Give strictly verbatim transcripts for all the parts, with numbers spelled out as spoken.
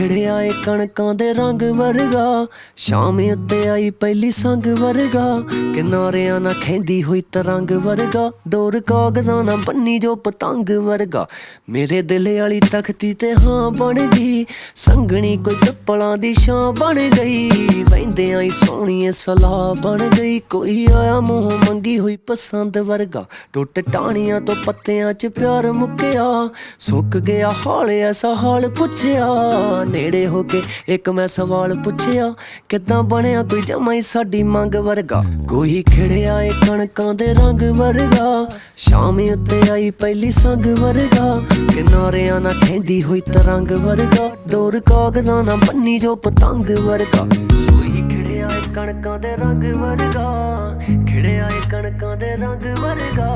खिड़िया ए कणकां दे रंग वर्गा, शाम उत्ते आई पहली संग वर्गा। किनारियां ना खेंदी हुई तरंग वर्गा, डोर कागज़ां ना बन्नी जो पतंग वर्गा। मेरे दिल वाली तख्ती ते हाँ बन गई, संगनी कोई पिप्पलां दी छां बन गई। वहिंदे आई सोहणीए सलाह बन गई, कोई आया मूंह मंगी हुई पसंद वर्गा। टुट टाणियां तो पत्तियां च प्यार मुक्किया, सुक गया हाल ऐसा हाल पुछया। नेड़े हो के एक मैं सवाल पुछया, किदां बनिया कोई जमा ही साडी मंग वर्गा। कोई खिड़िया ए कणकां दे रंग वर्गा, शाम उत्ते आई पहली संग वर्गा। किनारियां ना खेंदी हुई तरंग वर्गा, डोर कागज़ां ना बन्नी जो पतंग वर्गा। कोई खिड़िया ए कणकां दे रंग वर्गा, खिड़िया ए कणकां दे रंग वर्गा।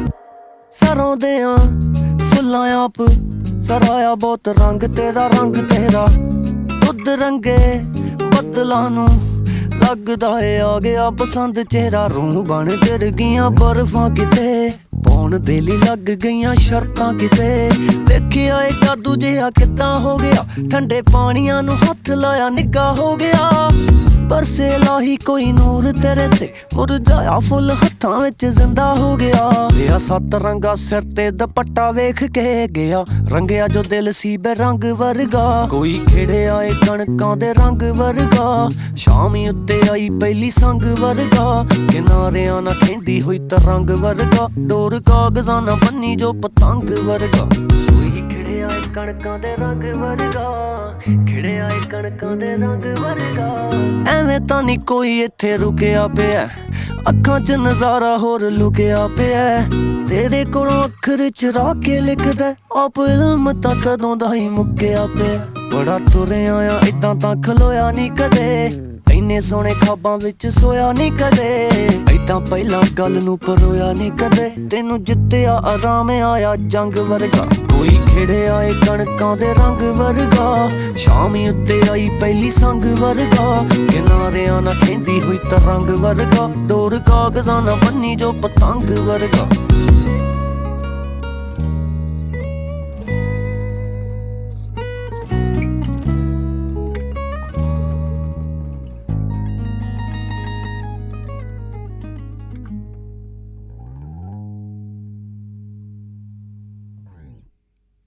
सरों देयां फुल्लां आप सराया बहुत रंग तेरा रंग तेरा, दुध रंगे बदलां नूं लगदा है आ गया पसंद चेहरा। रूह बन गिर गईयां बर्फां किते, पौन दिल लग गईयां शर्तां किते। वेखिया ए जादू जिहा किदां हो गया, ठंडे पानियां नूं हत्थ लाया निग्गा हो गया। बरसे लाही कोई नूर तेरे ते, मुरझाया फुल हत्थां विच जिंदा हो गया। लिया सत रंगा सिर ते दुपट्टा वेख के गया, रंगिया जो दिल सी बेरंग वर्गा। कोई खिड़िया ए कणकां दे रंग वर्गा, शाम उत्ते आई पहली संग वर्गा। किनारियां ना खेंदी हुई तरंग वर्गा, डोर कागज़ां ना बन्नी जो पतंग वर्गा। कोई खिड़िया ए कणकां दे रंग वर्गा, खिड़िया ए कणकां दे रंग वर्गा। ਐਵੇਂ ਤਾਂ ਨਹੀਂ ਕੋਈ ਇੱਥੇ ਰੁਕਿਆ ਪਿਆ, ਅੱਖਾਂ 'ਚ ਨਜ਼ਾਰਾ ਹੋਰ ਲੁਕਿਆ ਪਿਆ। ਤੇਰੇ ਕੋਲੋਂ ਅੱਖਰ ਚੁਰਾ ਕੇ ਲਿਖਦਾ, ਆਪ ਇਲਮ ਤਾਂ ਕਦੋਂ ਦਾ ਹੀ ਮੁੱਕਿਆ ਪਿਆ। ਬੜਾ ਤੁਰਿਆ ਆ ਏਦਾਂ ਤਾਂ ਖਲੋਇਆ ਨਹੀਂ ਕਦੇ, ਇੰਨੇ ਸੋਹਣੇ ਖਾਬਾਂ ਵਿੱਚ ਸੋਇਆ ਨਹੀਂ ਕਦੇ। ਏਦਾਂ ਪਹਿਲਾਂ ਗੱਲ ਨੂੰ ਪਰੋਇਆ ਨਹੀਂ ਕਦੇ, ਤੈਨੂੰ ਜਿੱਤਿਆ ਆਰਾਮ ਆਇਆ ਜੰਗ ਵਰਗਾ। ਕੋਈ ਖਿੜਿਆ ਏ ਕਣਕਾਂ ਦੇ ਰੰਗ ਵਰਗਾ, ਸ਼ਾਮ ਉੱਤੇ ਆਈ ਪਹਿਲੀ ਸੰਗ ਵਰਗਾ। ਕਿਨਾਰਿਆਂ ਨਾ ਖੇਂਦੀ ਹੋਈ ਤਰੰਗ ਵਰਗਾ, ਡੋਰ ਕਾਗਜ਼ਾਂ ਨਾ ਬੰਨੀ ਜੋ ਪਤੰਗ ਵਰਗਾ।